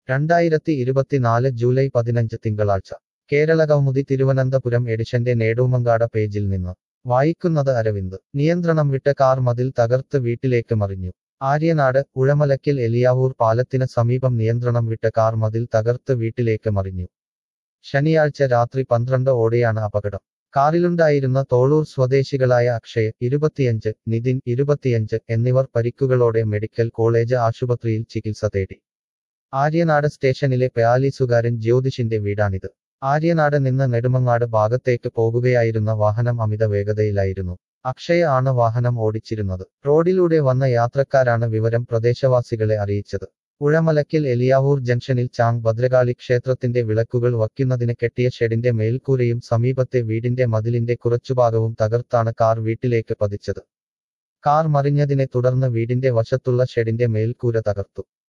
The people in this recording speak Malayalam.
2024 ജൂലൈ 15 തിങ്കളാഴ്ച കേരള കൗമുദി തിരുവനന്തപുരം എഡിഷന്റെ നേടൂമങ്കാട പേജിൽ നിന്ന് വായിക്കുന്നത് അരവിന്ദ് നിയന്ത്രണം വിട്ട കാർ മതിൽ തകർത്ത് വീട്ടിലേക്ക് മറിഞ്ഞു ആര്യനാട് ഉഴമലക്കൽ എലിയാവൂർ പാലത്തിന് സമീപം നിയന്ത്രണം വിട്ട കാർ മതിൽ തകർത്ത് വീട്ടിലേക്ക് മറിഞ്ഞു ശനിയാഴ്ച രാത്രി 12 ഓടെയാണ് അപകടം കാറിലുണ്ടായിരുന്ന തോളൂർ സ്വദേശികളായ അക്ഷയ് 25 നിതിൻ 25 എന്നിവർ പരിക്കുകളോടെ മെഡിക്കൽ കോളേജ് ആശുപത്രിയിൽ ചികിത്സ തേടി ആര്യനാട് സ്റ്റേഷനിലെ പയാലീസുകാരൻ ജ്യോതിഷിന്റെ വീടാണിത് ആര്യനാട് നിന്ന് നെടുമങ്ങാട് ഭാഗത്തേക്ക് പോകുകയായിരുന്ന വാഹനം അമിത വേഗതയിലായിരുന്നു അക്ഷയ ആണ് വാഹനം ഓടിച്ചിരുന്നത് റോഡിലൂടെ വന്ന യാത്രക്കാരാണ് വിവരം പ്രദേശവാസികളെ അറിയിച്ചത് ഉഴമലക്കൽ എലിയാവൂർ ജംഗ്ഷനിൽ ചാങ് ഭദ്രകാളി ക്ഷേത്രത്തിന്റെ വിളക്കുകൾ വയ്ക്കുന്നതിന് കെട്ടിയ ഷെഡിന്റെ മേൽക്കൂരയും സമീപത്തെ വീടിന്റെ മതിലിന്റെ കുറച്ചുഭാഗവും തകർത്താണ് കാർ വീട്ടിലേക്ക് പതിച്ചത് കാർ മറിഞ്ഞതിനെ തുടർന്ന് വീടിന്റെ വശത്തുള്ള ഷെഡിന്റെ മേൽക്കൂര തകർത്തു